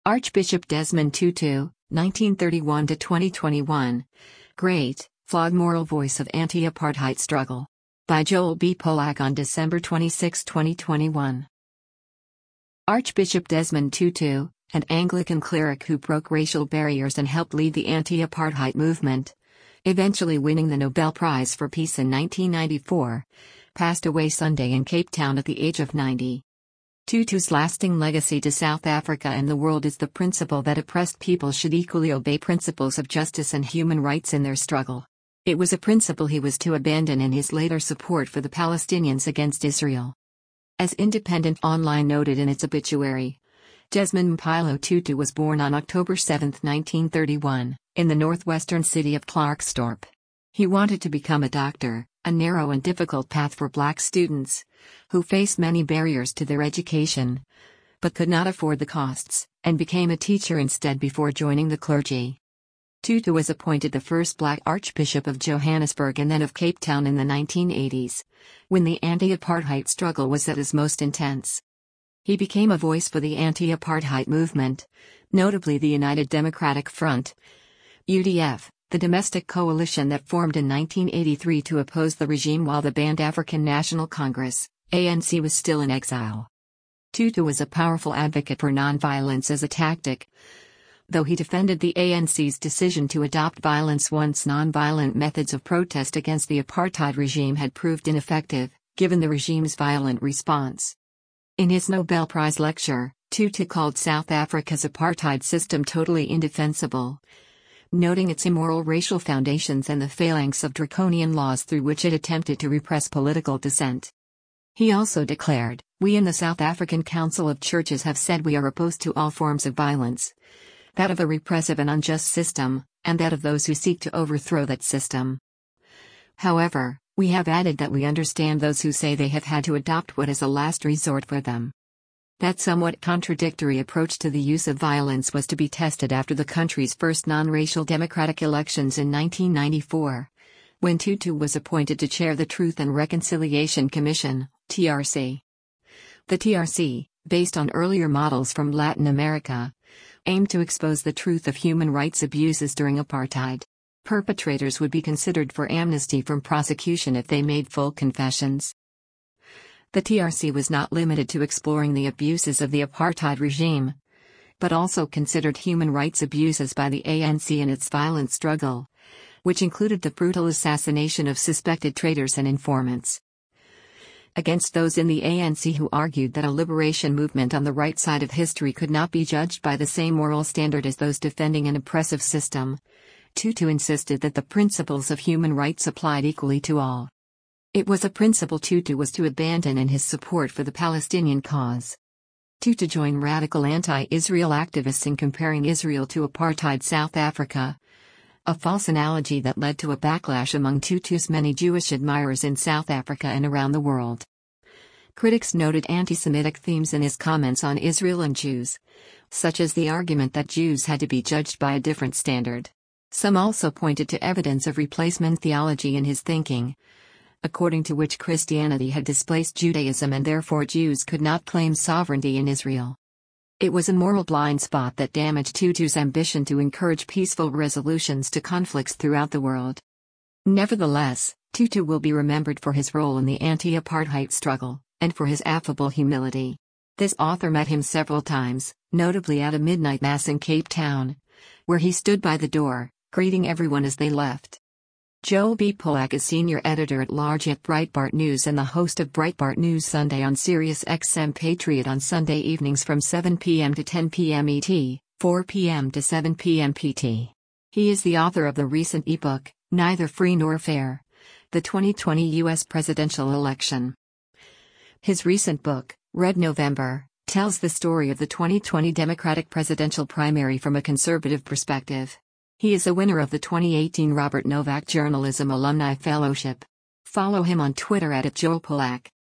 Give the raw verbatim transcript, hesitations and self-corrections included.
Archbishop Desmond Tutu, nineteen thirty-one to twenty twenty-one. Great, flawed moral voice of anti-apartheid struggle. By Joel B. Polak on December twenty-sixth, twenty twenty-one. Archbishop Desmond Tutu, an Anglican cleric who broke racial barriers and helped lead the anti-apartheid movement, eventually winning the Nobel Prize for Peace in nineteen ninety-four, passed away Sunday in Cape Town at the age of ninety. Tutu's lasting legacy to South Africa and the world is the principle that oppressed people should equally obey principles of justice and human rights in their struggle. It was a principle he was to abandon in his later support for the Palestinians against Israel. As Independent Online noted in its obituary, Desmond Mpilo Tutu was born on October seventh, nineteen thirty-one, in the northwestern city of Klerksdorp. He wanted to become a doctor, a narrow and difficult path for black students, who face many barriers to their education, but could not afford the costs, and became a teacher instead before joining the clergy. Tutu was appointed the first black archbishop of Johannesburg and then of Cape Town in the nineteen eighties, when the anti-apartheid struggle was at its most intense. He became a voice for the anti-apartheid movement, notably the United Democratic Front, U D F, the domestic coalition that formed in nineteen eighty-three to oppose the regime while the banned African National Congress, A N C, was still in exile. Tutu was a powerful advocate for nonviolence as a tactic, though he defended the A N C's decision to adopt violence once nonviolent methods of protest against the apartheid regime had proved ineffective, given the regime's violent response. In his Nobel Prize lecture, Tutu called South Africa's apartheid system totally indefensible, noting its immoral racial foundations and the phalanx of draconian laws through which it attempted to repress political dissent. He also declared, "We in the South African Council of Churches have said we are opposed to all forms of violence, that of a repressive and unjust system, and that of those who seek to overthrow that system. However, we have added that we understand those who say they have had to adopt what is a last resort for them." That somewhat contradictory approach to the use of violence was to be tested after the country's first non-racial democratic elections in nineteen ninety-four, when Tutu was appointed to chair the Truth and Reconciliation Commission, T R C. The T R C, based on earlier models from Latin America, aimed to expose the truth of human rights abuses during apartheid. Perpetrators would be considered for amnesty from prosecution if they made full confessions. The T R C was not limited to exploring the abuses of the apartheid regime, but also considered human rights abuses by the A N C in its violent struggle, which included the brutal assassination of suspected traitors and informants. Against those in the A N C who argued that a liberation movement on the right side of history could not be judged by the same moral standard as those defending an oppressive system, Tutu insisted that the principles of human rights applied equally to all. It was a principle Tutu was to abandon in his support for the Palestinian cause. Tutu joined radical anti-Israel activists in comparing Israel to apartheid South Africa, a false analogy that led to a backlash among Tutu's many Jewish admirers in South Africa and around the world. Critics noted anti-Semitic themes in his comments on Israel and Jews, such as the argument that Jews had to be judged by a different standard. Some also pointed to evidence of replacement theology in his thinking, according to which Christianity had displaced Judaism and therefore Jews could not claim sovereignty in Israel. It was a moral blind spot that damaged Tutu's ambition to encourage peaceful resolutions to conflicts throughout the world. Nevertheless, Tutu will be remembered for his role in the anti-apartheid struggle, and for his affable humility. This author met him several times, notably at a midnight mass in Cape Town, where he stood by the door, greeting everyone as they left. Joel B. Polak is senior editor-at-large at Breitbart News and the host of Breitbart News Sunday on Sirius X M Patriot on Sunday evenings from seven p m to ten p m E T, four p m to seven p m P T. He is the author of the recent ebook, Neither Free Nor Fair: The twenty twenty U S Presidential Election. His recent book, Red November, tells the story of the twenty twenty Democratic presidential primary from a conservative perspective. He is a winner of the twenty eighteen Robert Novak Journalism Alumni Fellowship. Follow him on Twitter at Joel Polak.